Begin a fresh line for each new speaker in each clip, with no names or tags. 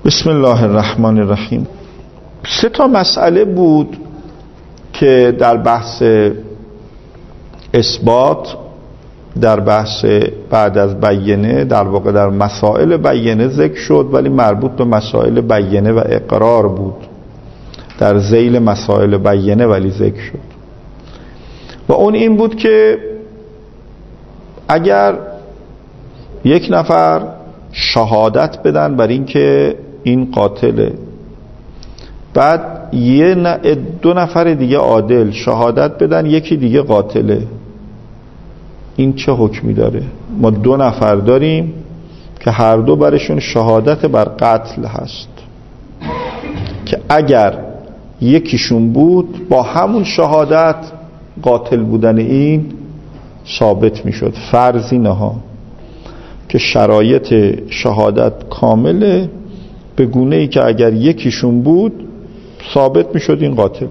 بسم الله الرحمن الرحیم. 3 مسئله بود که در بحث اثبات، در بحث بعد از بینه، در واقع در مسائل بینه ذکر شد، ولی مربوط به مسائل بینه و اقرار بود، در ذیل مسائل بینه ولی ذکر شد. و اون این بود که اگر یک نفر شهادت بدن بر این که این قاتله، بعد 2 نفر دیگه عادل شهادت بدن یکی دیگه قاتله، این چه حکمی داره؟ ما 2 نفر داریم که هر دو برشون شهادت بر قتل هست که اگر یکیشون بود با همون شهادت قاتل بودن این ثابت میشد. فرض اینها که شرایط شهادت کامله، به گونه ای که اگر یکیشون بود ثابت میشد این قاتل.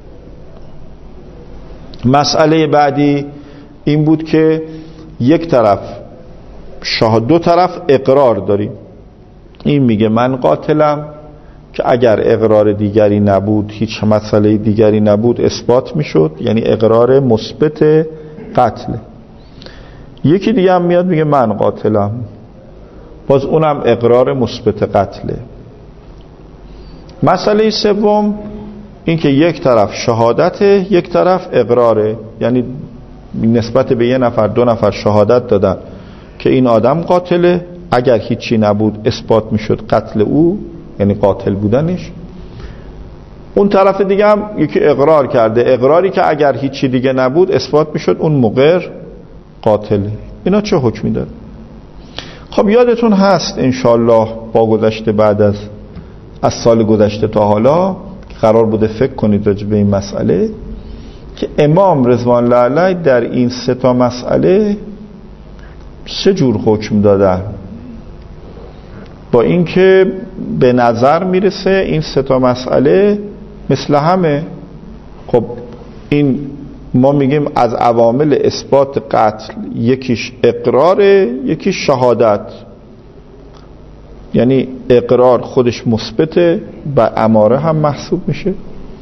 مسئله بعدی این بود که یک طرف دو طرف اقرار داریم، این میگه من قاتلم، که اگر اقرار دیگری نبود، هیچ مسئله دیگری نبود، اثبات میشد، یعنی اقرار مثبت قتل. یکی دیگه هم میاد میگه من قاتلم، باز اونم اقرار مثبت قتله. مسئله سوم این که یک طرف شهادته، یک طرف اقراره، یعنی نسبت به 1 نفر 2 نفر شهادت دادن که این آدم قاتله، اگر هیچی نبود اثبات میشد قتل او، یعنی قاتل بودنش. اون طرف دیگه هم یکی اقرار کرده، اقراری که اگر هیچی دیگه نبود اثبات میشد اون مقر قاتله. اینا چه حکمی داره؟ خب یادتون هست انشالله با گذشته بعد از سال گذشته تا حالا قرار بوده فکر کنید راجع به این مسئله که امام رضوان الله علیه در این 3 مسئله 3 جور حکم دادن، با اینکه به نظر میرسه این 3 مسئله مثل همه. خب این ما میگیم از عوامل اثبات قتل یکیش اقراره، یکیش شهادت، یعنی اقرار خودش مثبته و اماره هم محسوب میشه،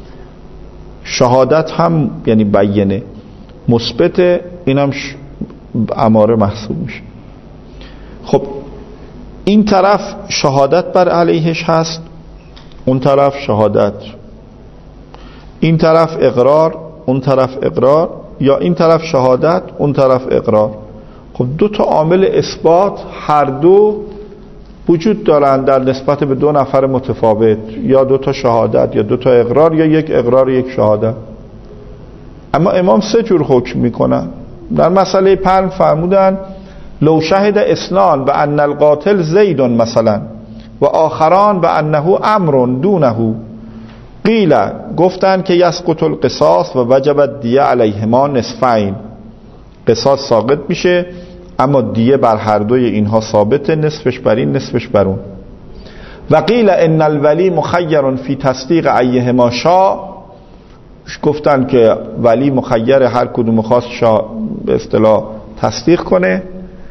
شهادت هم یعنی بینه مثبته، اینم اماره محسوب میشه. خب این طرف شهادت بر علیهش هست، اون طرف شهادت، این طرف اقرار، اون طرف اقرار، یا این طرف شهادت، اون طرف اقرار. خب 2 عامل اثبات هر دو وجود دارند در نسبت به 2 نفر متفاوت، یا 2 شهادت یا 2 اقرار، یا 1 اقرار و 1 شهادت. اما امام 3 جور حکم میکنن. در مسئله 5 فرمودن لو شهد اثنان به ان القاتل زید مثلا و آخران به انه امر دونه قیل، گفتن که یسقط القصاص و وجب الدیه علیهما نصفین، قصاص ساقط میشه اما دیه بر هر دوی اینها ثابته، نصفش بر این نصفش بر اون. و قیل ان الولی مخیر فی تصدیق ایهما شاء، گفتن که ولی مخیر هر کدوم خواست به اصطلاح تصدیق کنه،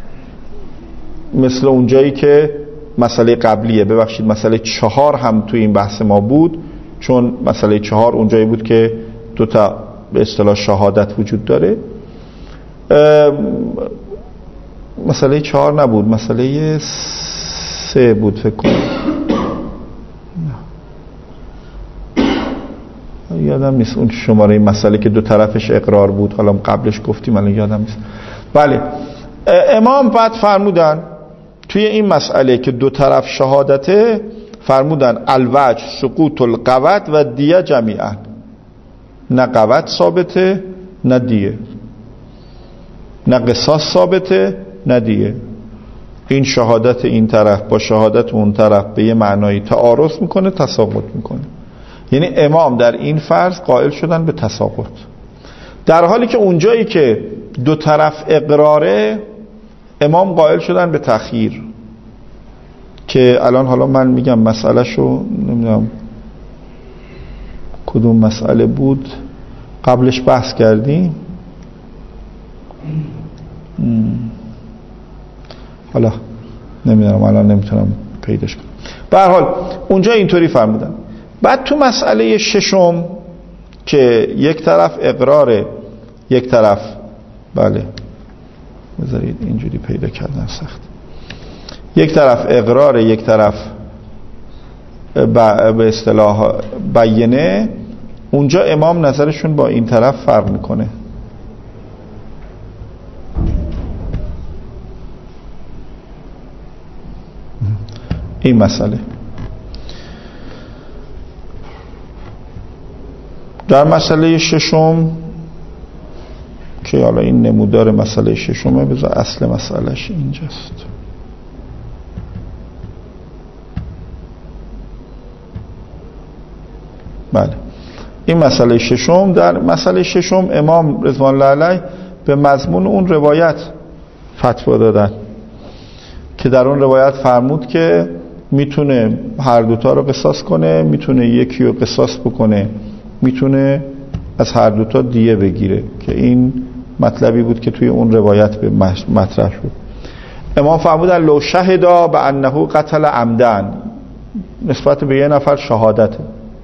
مثل اونجایی که مسئله قبلیه، ببخشید مسئله 4 هم توی این بحث ما بود، چون مسئله 4 اونجایی بود که 2 به اصطلاح شهادت وجود داره. مسئله 4 نبود، مسئله 3 بود فکر کنم، یادم نیست اون شماره مسئله که 2 طرفش اقرار بود، حالا قبلش گفتیم الان یادم نیست. بله، امام بعد فرمودن توی این مسئله که 2 طرف شهادته، فرمودن الوجه سقوط القوت و دیه جمیعا، نه قوت ثابته نه دیه، نه قصاص ثابته نه دیه. این شهادت این طرف با شهادت اون طرف به یه معنایی تعارض میکنه، تساقط میکنه. یعنی امام در این فرض قائل شدن به تساقط، در حالی که اونجایی که 2 طرف اقراره امام قائل شدن به تأخیر، که الان حالا من میگم مسئله شو نمیدونم کدوم مسئله بود، قبلش بحث کردیم، حالا نمیدونم الان نمیتونم پیداش کنم. به هر حال اونجا اینطوری فرمودن. بعد تو مسئله ششم که یک طرف اقراره یک طرف بله بذارید اینجوری پیدا کردن سخت، یک طرف اقراره یک طرف به اصطلاح بیانه، اونجا امام نظرشون با این طرف فرق میکنه. این مسئله در مسئله ششم که حالا این نمودار مسئله ششمه، بذار اصل مسئلهش اینجاست. بله این مسئله ششم. در مسئله ششم امام رضوان الله علیه به مضمون اون روایت فتوا دادن که در اون روایت فرمود که میتونه هر دوتا رو قصاص کنه، میتونه یکی رو قصاص بکنه، میتونه از هر دوتا دیه بگیره، که این مطلبی بود که توی اون روایت به مطرح شد. امام فرمودن لو شهدا به انه قتل عمدن، نسبت به یه نفر شهادته،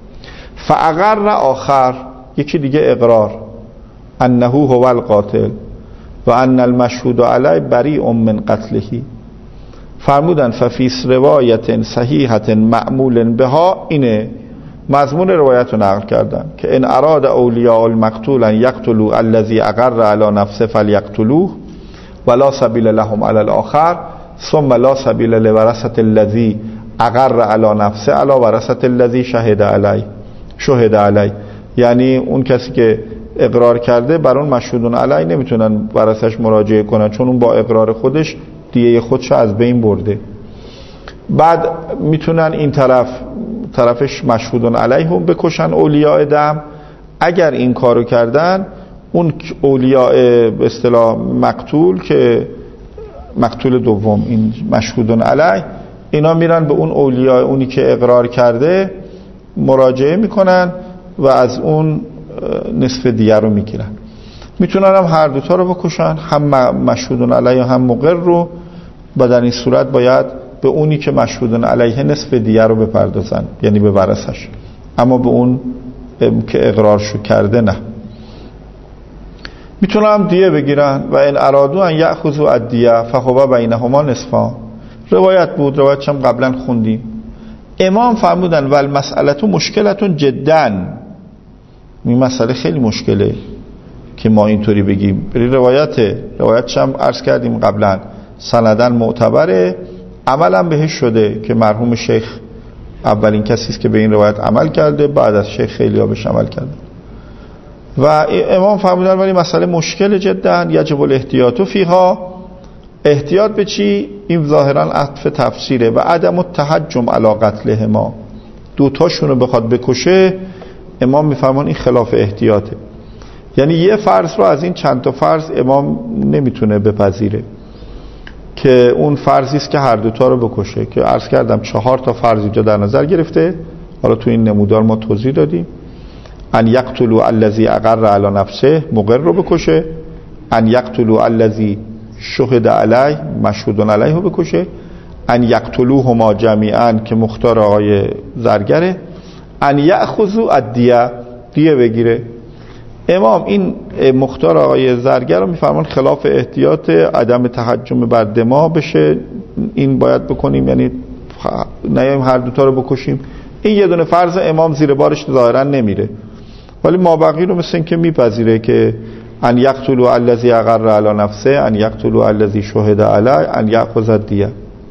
فاقر آخر یکی دیگه اقرار انه هو القاتل و ان المشهود علیه بریء من قتله، فرمودن ففی روایت صحیحه معمول بها، اینه مضمون روایت رو نقل کردن که ان اراد اولیاء المقتول ان یقتلوا الذی اقر علی نفسه فلیقتلوه ولا سبیل لهم علی الاخر ثم لا سبیل لورثه الذی اقر علی نفسه علی ورثه الذی شهد علی. یعنی اون کسی که اقرار کرده بر اون مشهودون علی نمیتونن ورثش مراجعه کنن، چون اون با اقرار خودش دیه خودش از بین برده. بعد میتونن این طرفش مشهودون علیه هم بکشن اولیاء دم. اگر این کارو کردن، اون اولیاء به اصطلاح مقتول که مقتول دوم، این مشهودون علیه، اینا میرن به اون اولیاء اونی که اقرار کرده مراجعه میکنن و از اون نصف دیگه رو میگیرن. میتونن هم هر دوتا رو بکشن، هم مشهودون علیه هم مقر رو، و در این صورت باید به اونی که مشهودون علیه نصف دیگه رو بپردازن، یعنی به ورثش، اما به اون که اقرار شو کرده نه. میتونن هم دیه بگیرن و ان ارادو ان یأخذوا الدیه فهو بینهما نصفان. روایت بود، روایتش هم قبلا خوندیم. امام فرمودن والمسئله مشکلتون جدا، این مسئله خیلی مشکله که ما اینطوری بگیم. بری روایتش هم عرض کردیم قبلا، سندن معتبره، عملا بهش شده که مرحوم شیخ اولین کسی است که به این روایت عمل کرده، بعد از شیخ خیلی ها بهش عمل کرده. و امام فرمودن ولی مسئله مشکل جدا، یجب الاحتیاط فیها. احتیاط به چی؟ این ظاهرا عطف تفسیره. و عدم التحجم علی قتلهما، دوتاشون رو بخواد بکشه، امام میفرمان این خلاف احتیاطه. یعنی یه فرض رو از این چند تا فرض امام نمیتونه بپذیره که اون فرضی است که هر دوتا رو بکشه، که عرض کردم 4 تا فرض اینجا در نظر گرفته. حالا تو این نمودار ما توضیح دادیم. ان یقتلوا الذی اقر علی نفسه، مقر رو بکشه. ان یقتلوا الذی شهد علیه، مشهودون علیه رو بکشه. ان یقتلوهما جمیعا که مختار آقای زرگره. ان یأخذوا الدیه، دیه بگیره. امام این مختار آقای زرگر رو میفرمان خلاف احتیاط، عدم تحجم بر دما بشه، این باید بکنیم، یعنی نیایم هر دوتا رو بکشیم. این یه دونه فرض امام زیر بارش ظاهرا نمیره، ولی مابقی رو مثل این که میپذیره که ان یقتلوا الذی اقر علی نفسه، ان یقتلوا الذی شهد علیه، ان یأخذ الدیه.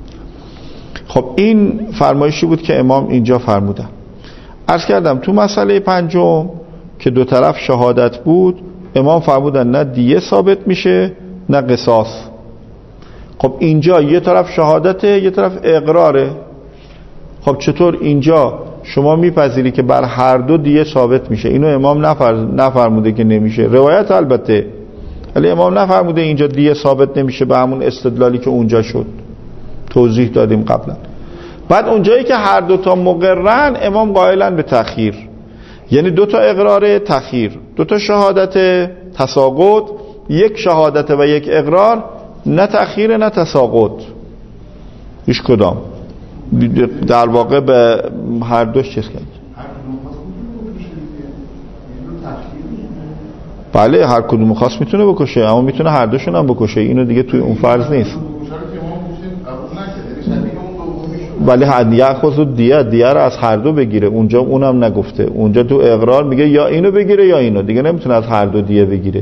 خب این فرمایشی بود که امام اینجا فرمودن. عرض کردم تو مسئله پنجم که دو طرف شهادت بود، امام فرمودن نه دیه ثابت میشه نه قصاص. خب اینجا یه طرف شهادته یه طرف اقراره. خب چطور اینجا شما میپذیری که بر هر دو دیه ثابت میشه؟ اینو امام نفرموده که نمیشه، روایت البته، ولی امام نفرموده اینجا دیه ثابت نمیشه به همون استدلالی که اونجا شد، توضیح دادیم قبلا. بعد اونجایی که هر دوتا مقررن، امام قائلن به تأخیر، یعنی دوتا اقرار تأخیر، دوتا شهادت تساقط، یک شهادت و یک اقرار، نه تأخیر نه تساقط، هیچ کدام. در واقع به هر دوش چیز کرد. بله هر کدوم خواست میتونه بکشه، اما میتونه هر دوشون هم بکشه، اینو دیگه توی اون فرض نیست. ولی هدیه خود دیه رو از هر دو بگیره، اونجا اونم نگفته، اونجا تو اقرار میگه یا اینو بگیره یا اینو، دیگه نمیتونه از هر دو دیه بگیره.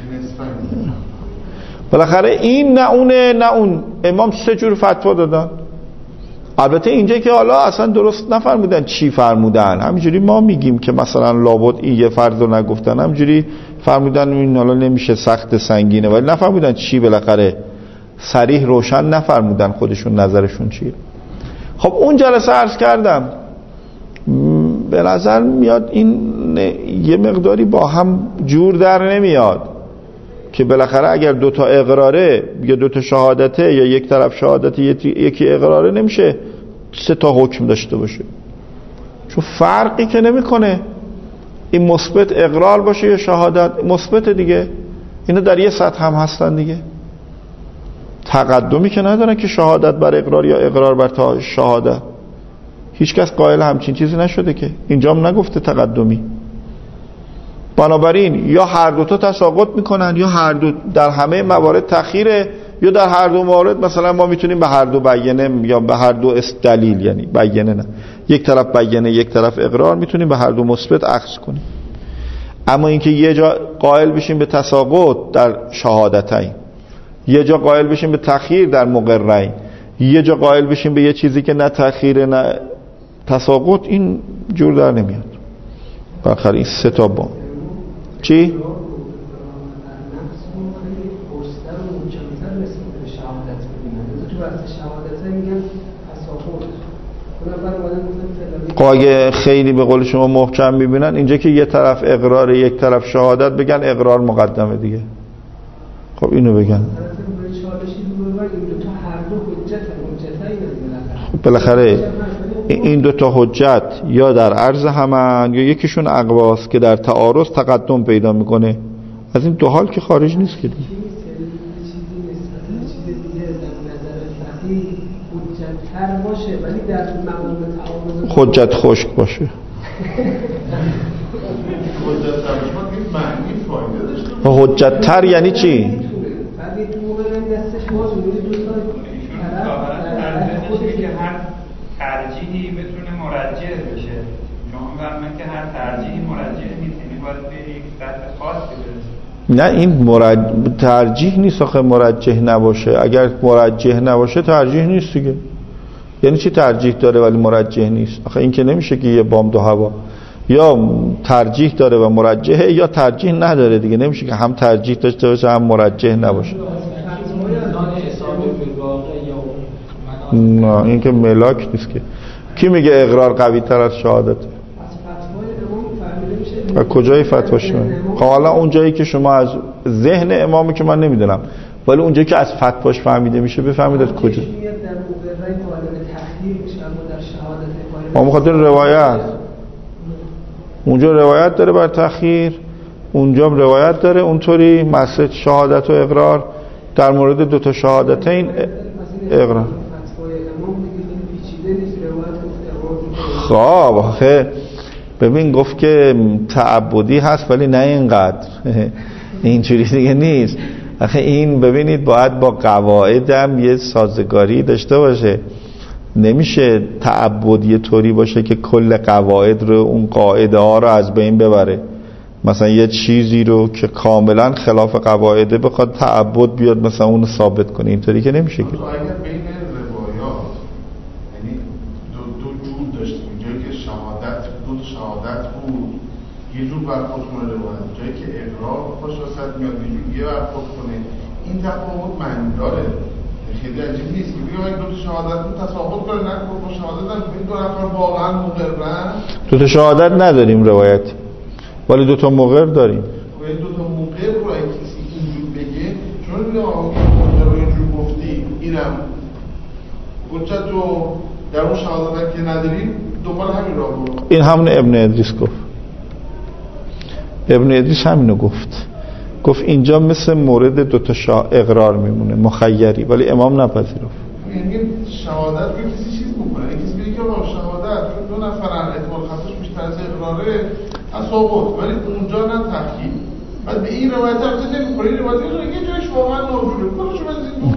بالاخره این نه اونه نه اون. امام سه جور فتوا دادن. البته اینجا که حالا اصلا درست نفرمودن چی فرمودن، همینجوری ما میگیم که مثلا لابد این یه فرض رو نگفتن، همینجوری فرمودن این حالا نمیشه سخت سنگینه، ولی نفرمودن چی، بالاخره صریح روشن نفرمودن خودشون نظرشون چیه. خب اون جلسه عرض کردم به نظر میاد این یه مقداری با هم جور در نمیاد که بالاخره اگر دوتا اقراره یا دوتا شهادته یا یک طرف شهادته یکی اقراره نمیشه سه تا حکم داشته باشه، چون فرقی که نمیکنه این مثبت اقرار باشه یا شهادت مثبت دیگه، اینا در یه سطح هم هستن دیگه، تقدمی که ندارن که شهادت بر اقرار یا اقرار بر شهادت. هیچکس قائل همچین چیزی نشده که اینجا هم نگفته تقدمی. بنابراین یا هر دو تا تساقط میکنن یا هر دو در همه موارد تأخیره، یا در هر دو مورد مثلا ما میتونیم به هر دو بیانه یا به هر دو دلیل، یعنی بیانه نه، یک طرف بیانه یک طرف اقرار، میتونیم به هر دو مثبت اخذ کنیم. اما اینکه یه جا قائل بشیم به تساقط در شهادتین، یه جا قائل بشیم به تأخیر در مقررین، یه جا قائل بشیم به یه چیزی که نه تأخیر نه تساقط، این جور در نمیاد. بالاخره این سه تا با چی؟ قاگه خیلی به قول شما محکم میبینن اینجا که یه طرف اقرار یک طرف شهادت بگن اقرار مقدمه دیگه. خب اینو بگن خب بالاخره این دو تا حجت یا در عرض همن یا یکیشون اقواست که در تعارض تقدم پیدا میکنه. از این دو حال که خارج نیست که دیگه. حجت خشک باشه. حجت تر یعنی چی؟
ترجیحی بتونه مرجح بشه. شما فرمایید که هر ترجیحی مرجح نیست، یعنی باید به یک سطح خاصی برسه.
نه این ترجیح نیست آخه مرجح نباشه. اگر مرجح نباشه ترجیح نیست دیگه. یعنی چی ترجیح داره ولی مرجح نیست؟ آخه این که نمیشه که یه بام دو هوا، یا ترجیح داره و مرجحه یا ترجیح نداره دیگه. نمیشه که هم ترجیح داشته باشه هم مرجح نباشه. نه این که ملاک نیست که. کی میگه اقرار قوی تر از شهادت؟ و کجای فتواش؟ حالا اون جایی که شما از ذهن امامی که من نمیدونم، ولی اون جایی که از فتواش فهمیده میشه بفهمید از کجا. ما مخاطر روایت، اونجا روایت داره بر تأخیر، اونجا هم روایت داره اونطوری مسئله شهادت و اقرار. در مورد دو تا شهادتین اقرار خب آخه ببین گفت که تعبدی هست ولی نه اینقدر اینجوری دیگه نیست. آخه این ببینید باید با قواعد هم یه سازگاری داشته باشه. نمیشه تعبدی طوری باشه که کل قواعد رو اون قاعده ها رو از بین ببره. مثلا یه چیزی رو که کاملا خلاف قواعده بخواد تعبد بیاد مثلا اونو ثابت کنه، اینطوری که نمیشه که.
یه جور برخورد کنه روایت، جایی که اقرار خوش واسط میاد یه جور یه برخورد کنه، این تفاوت معنی داره. خیلی عجیب نیست که بگه دو تا شهادت رو تساقط کنه، نکنه با شهادت هم این دو نفر واقعا مقررن.
دو تا شهادت نداریم روایت، ولی دو تا مقر داریم.
این دو تا مقر رو اگه کسی اینجور بگه، چون میگه مقر رو اینجور گفتی اینم حجت رو در اون شهادت که نداریم دنبال همین راه برو. این
همون ابن ادریس گفت. ابن ادریس همینو گفت اینجا مثل مورد دوتا اقرار میمونه مخیری، ولی امام نپذیرفت.
میگن شهادت رو کسی چیز بکنه، کسی بگه که با شهادت چون دو نفرن احتمال خطاش بیشتر از اقراره تساقط، ولی اونجا نه تحقیق. بعد به این روایت هم چه نمی‌خوره، این روایت رو یه جایش واقعا موجوده. خودشو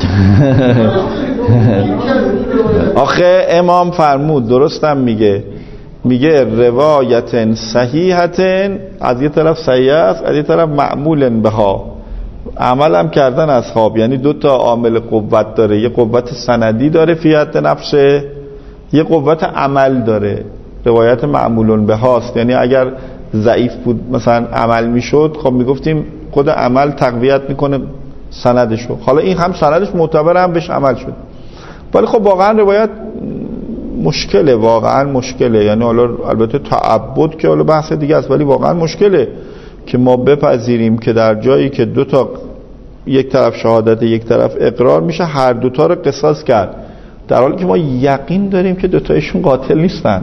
بزنید
آخه امام فرمود درستم میگه روایت صحیحتن، از یه طرف صحیح است، از یه طرف معمول بها، عمل هم کردن اصحاب. یعنی دو تا عامل قوت داره، یه قوت سندی داره فی حد نفسه، یه قوت عمل داره. روایت معمول بهاست، یعنی اگر ضعیف بود مثلا عمل میشد، خب میگفتیم خود عمل تقویت میکنه سندشو. حالا این هم سندش معتبر، هم بهش عمل شد، ولی خب واقعا روایت مشکله، واقعا مشکله. یعنی حالا البته تعبد که حالا بحث دیگه است، ولی واقعا مشکله که ما بپذیریم که در جایی که دو تا، یک طرف شهادت یک طرف اقرار، میشه هر دوتا رو قصاص کرد، در حالی که ما یقین داریم که دوتایشون قاتل نیستن.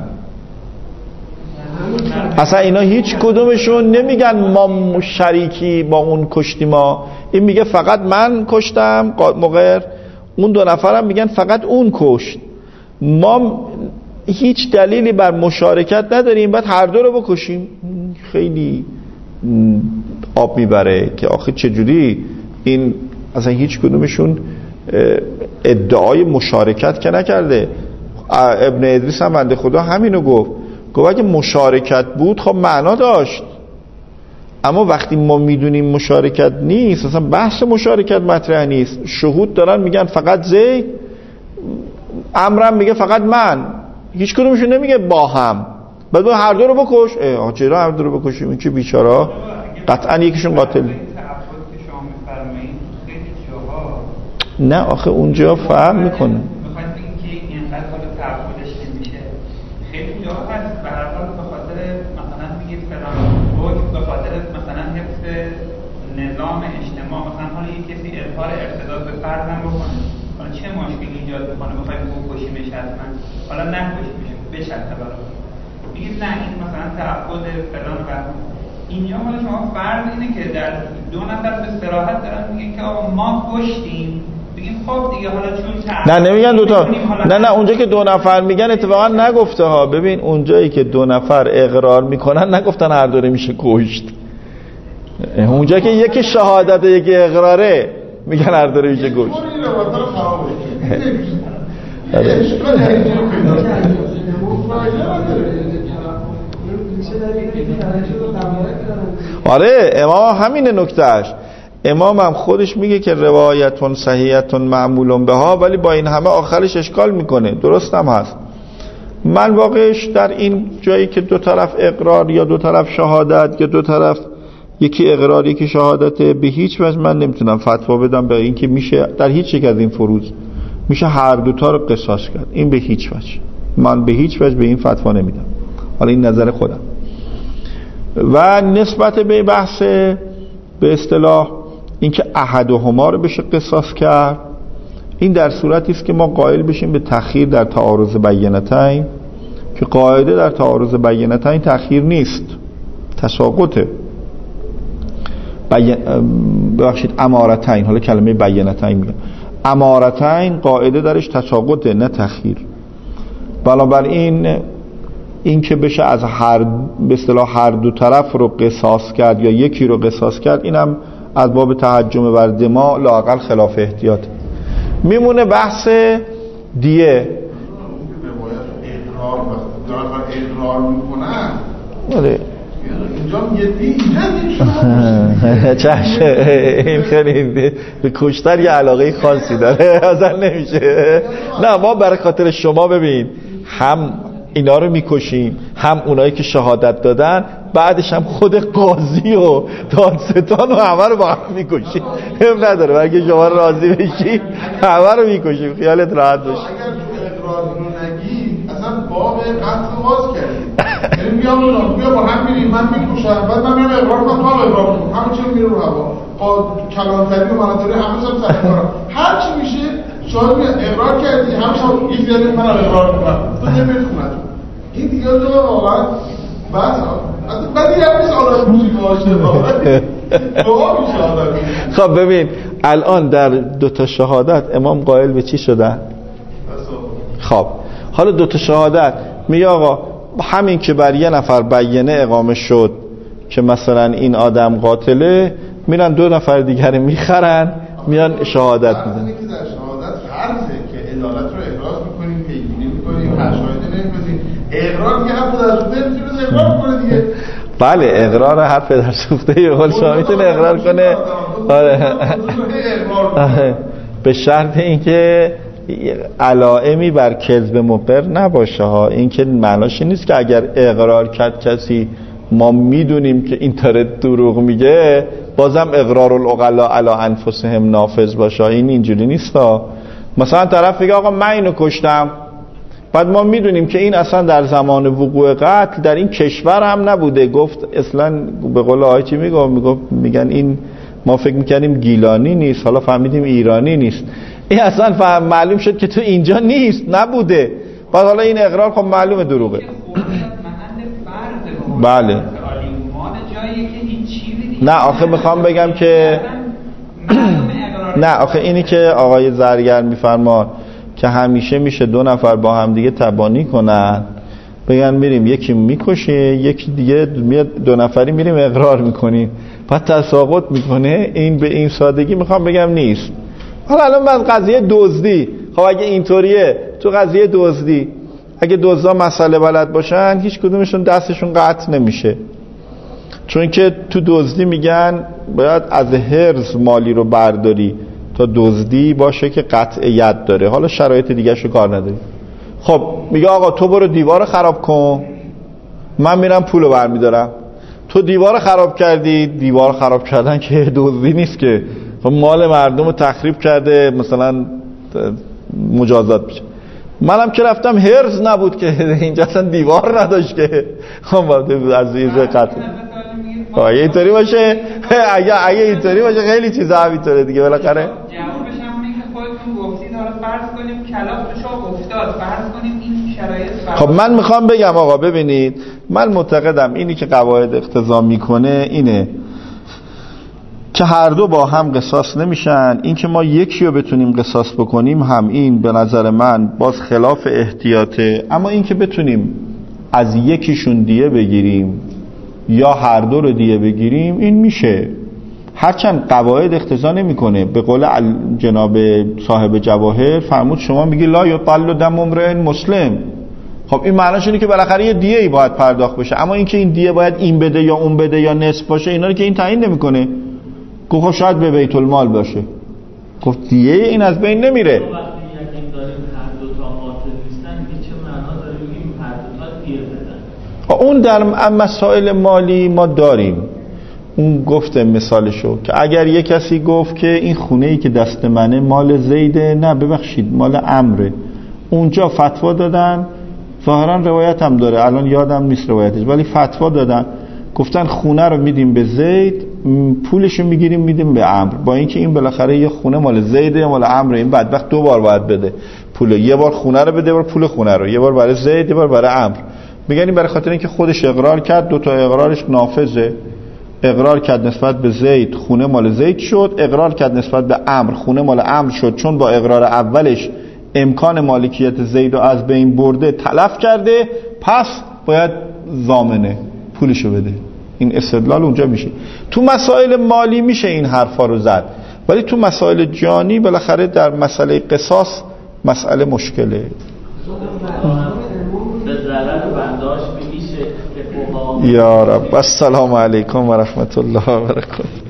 اصلا اینا هیچ کدومشون نمیگن ما شریکی با اون کشتیم، ما این میگه فقط من کشتم مقر، اون دو نفرم میگن فقط اون کشت. ما هیچ دلیلی بر مشارکت نداریم، بعد هر دو رو بکشیم. خیلی آب میبره که آخه چجوری این، اصلا هیچ کدومشون ادعای مشارکت که نکرده. ابن ادریس هم بنده خدا همینو گفت اگه مشارکت بود خب معنا داشت، اما وقتی ما میدونیم مشارکت نیست، اصلا بحث مشارکت مطرح نیست. شهود دارن میگن فقط زید، امرم میگه فقط من، هیچ کدومشون نمیگه با هم. بعد هر دو رو بکش. چرا هر دو رو بکشیم؟ این که بیچاره قطعا یکیشون قاتل. نه آخه اونجا فهم میکنه.
نظام اجتماع مثلا حالا یک کسی اظهار ارتداد به فرضم بکنه، حالا چه مشکلی ایجاد میکنه بخوایم بکشیمش؟ حتما حالا نکشیمش به شرط برای میگید نه این مثلا تعبد فلان و اینجا. حالا شما فرض اینه که در دو نفر به صراحت دارن میگن که ما کشتیم، بگیم خب دیگه حالا چون
نه نمیگن دوتا، نه اونجا که دو نفر میگن اتفاقا نگفته ها. ببین اونجایی که دو نفر اقرار میکنن نگفتن هر دوره میشه کشت. اونجا که یکی شهادت یکی اقراره میگن هر دوره میشه کشت. آره امام همینه نکتهش. امام هم خودش میگه که روایتون صحیحتون معمولون بها، ولی با این همه آخرش اشکال میکنه. درست هم هست. من واقعش در این جایی که دو طرف اقرار یا دو طرف شهادت یا دو طرف یکی اقرار یکی شهادت، به هیچ وجه من نمیتونم فتوا بدم به این که میشه در هیچ یک از این فروض میشه هر دوتا رو قصاص کرد. این به هیچ وجه، من به هیچ وجه به این فتوا نمیدم. حالا این نظر خودم. و نسبت به بحث به اصطلاح اینکه احدهما رو بشه قصاص کرد، این در صورتی است که ما قائل بشیم به تأخیر در تعارض بینتین، که قاعده در تعارض بینتین تأخیر نیست، تساقطه. ببخشید امارتین، حالا کلمه بینتین میگم، امارتین قاعده درش تساقطه نه تأخیر. بنابراین این که بشه از به اصطلاح هر دو طرف رو قصاص کرد یا یکی رو قصاص کرد، اینم از باب تهجم بر دماء لااقل خلاف احتیاط. میمونه بحث دیه.
اقرار میکنن
آره
اینجا یه
این خیلی به کشتر یه علاقه خاصی داره اصلا نمیشه. نه ما برای خاطر شما ببین هم اینا رو میکشیم، هم اونایی که شهادت دادن، بعدش هم خود قاضی و دادستان و همه رو با هم میکشیم. هم نداره اگه شما راضی بشی همه رو میکشیم، خیالت راحت باشه.
اگر تو اقرار اینو نگی اصلا باب قتل باز کردیم. یعنی بیا با هم میریم، من میکشم، بعد من میام اقرار کنم، تو هم اقرار کنم، همه چی رو میره رو هوا، کلانتری و مناطری همه هم سر کنم، هر چی میشه شاید اقرار کردی، همه شما یک دیگه من اقرار کنم، تو نمیری خونتون. این دیگه تو واقعا بس بعد این هم نیست آدم موسیقی باشه دعا میشه آدم.
خب ببین الان در دوتا شهادت امام قائل به چی شدن؟ خب حالا دوتا شهادت میگه آقا همین که بر یه نفر بیانه اقامه شد که مثلا این آدم قاتله، میرن 2 نفر دیگر میخرن میان شهادت میدن.
اینه که در شهادت فرضه که عدالت رو احراز میکنیم، پیگیری میکنیم، هر شاهده نمی‌بازیم. اقرار دیگه هم پدرسوخته میتونه اقرار کنه دیگه.
بله اقرار هر پدرسوخته به قول شما میتونه اقرار کنه. آره به شرط اینکه علائمی بر کذب مقر نباشه ها. این که معناش نیست که اگر اقرار کرد کسی ما میدونیم که این طرح دروغ میگه بازم اقرار العقلا علی انفسهم نافذ باشه. این اینجوری نیست ها. مثلا طرف میگه آقا من اینو کشتم، بعد ما میدونیم که این اصلا در زمان وقوع قتل در این کشور هم نبوده، گفت اصلا به قول آقای چی میگن این ما فکر میکنیم گیلانی نیست، حالا فهمیدیم ایرانی نیست. این اصلا معلوم شد که تو اینجا نیست، نبوده. بعد حالا این اقرار خب معلومه دروغه. بله نه آخه میخوام بگم که نه آخه اینی که آقای زرگر میفرمان که همیشه میشه 2 نفر با هم دیگه تبانی کنن، بگن میریم یکی میکشه یکی دیگه میاد 2 نفری میریم اقرار میکنیم، بعد تساقط میکنه. این به این سادگی میخوام بگم نیست. حالا الان من قضیه دزدی، خب اگه اینطوریه تو قضیه دزدی اگه دزدا مسئله بلد باشن هیچ کدومشون دستشون قطع نمیشه، چون که تو دزدی میگن باید از حرز مالی رو برداری تا دزدی باشه که قطعیت داره. حالا شرایط دیگه شو کار نداری. خب میگه آقا تو برو دیوار خراب کن، من میرم پولو برمیدارم. تو دیوار خراب کردی، دیوار خراب کردن که دزدی نیست که، خب مال مردم رو تخریب کرده مثلا مجازات میشه. منم که رفتم هرز نبود که اینجا اصلا دیوار نداشت که خب از این قتل اگه اینطوری باشه اگه اینطوری باشه خیلی چیزا همینطوره دیگه. بالاخره
جوابش هم اینه که خودتون گفتید حالا فرض کنیم کلاف تو شاه افتاد، فرض کنیم این شرایط.
خب من میخوام بگم آقا ببینید، من معتقدم اینی که قواعد اقتضا میکنه اینه که هر دو با هم قصاص نمیشن. این که ما یکی رو بتونیم قصاص بکنیم هم این به نظر من باز خلاف احتیاطه، اما این که بتونیم از یکیشون دیه بگیریم یا هر دو رو دیه بگیریم این میشه، هرچند قواعد اقتضا نمیکنه. به قول جناب صاحب جواهر فرمود شما میگی لا یطل دم امرئ مسلم، خب این معناش اینه که بالاخره یه دیه ای باید پرداخت بشه، اما این که این دیه باید این بده یا اون بده یا نصف باشه اینا رو که این تعیین نمیکنه. گفت شاید به بیت المال باشه، گفت دیه این از بین نمیره. اون در مسائل مالی ما داریم، اون گفته مثالشو که اگر یه کسی گفت که این خونه‌ای که دست منه مال زیده، نه ببخشید مال عمره، اونجا فتوا دادن، ظاهرا روایت هم داره الان یادم نیست روایتش، ولی فتوا دادن گفتن خونه رو میدیم به زید، پولشو میگیریم میدیم به عمرو، با اینکه این بالاخره یه خونه مال زیده یا مال عمرو، این بدبخت 2 بار باید بده پول، یه بار خونه رو بده، یه بار پول خونه رو، یه بار برای زید یه بار برای عمرو. میگن این برای خاطر اینکه خودش اقرار کرد، 2 تا اقرارش نافذه. اقرار کرد نسبت به زید خونه مال زید شد، اقرار کرد نسبت به عمرو خونه مال عمرو شد، چون با اقرار اولش امکان مالکیت زید رو از بین برده تلف کرده، پس باید ضامنه پولشو بده. این استدلال اونجا میشه. تو مسائل مالی میشه این حرفا رو زد، ولی تو مسائل جانی بالاخره در مسئله قصاص مسئله مشکله.
به ضرر بنداش میشه که
یا رب. السلام علیکم و رحمت الله و برکاته.